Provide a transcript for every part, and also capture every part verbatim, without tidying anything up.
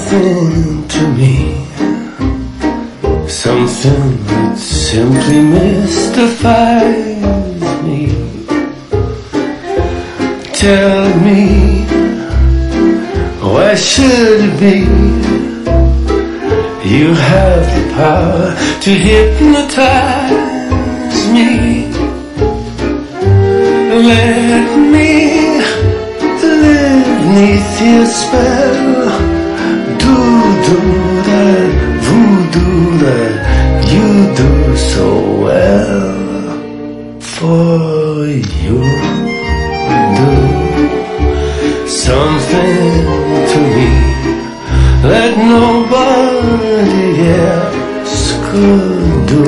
something to me, something that simply mystifies me. Tell me, why should it be you have the power to hypnotize me? Let me live neath your spell. Do, do that voodoo that you do so well. For you do something to me that nobody else could do.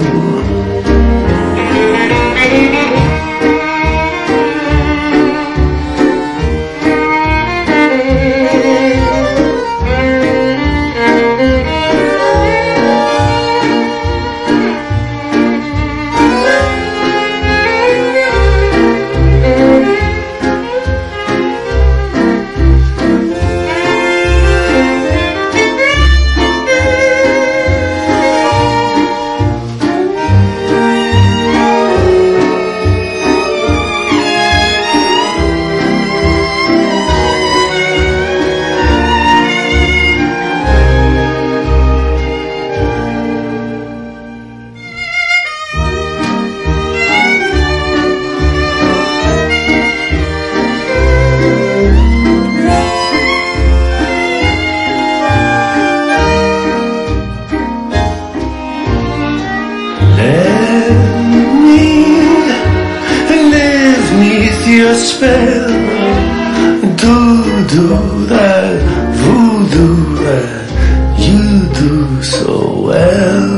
Your spell, do, do that voodoo that you do so well.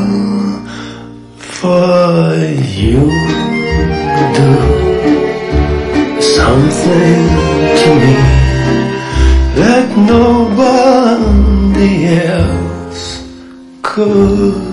For you do something to me that nobody else could.